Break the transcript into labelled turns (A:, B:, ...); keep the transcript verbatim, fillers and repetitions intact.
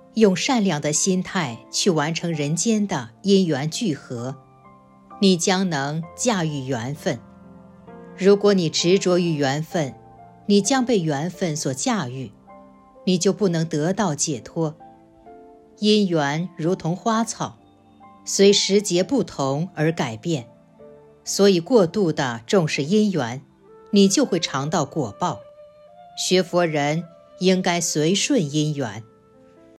A: 用善良的心态去完成人间的因缘聚合，你将能驾驭缘分。如果你执着于缘分，你将被缘分所驾驭，你就不能得到解脱。因缘如同花草，随时节不同而改变，所以过度的重视因缘，你就会尝到果报。学佛人应该随顺因缘。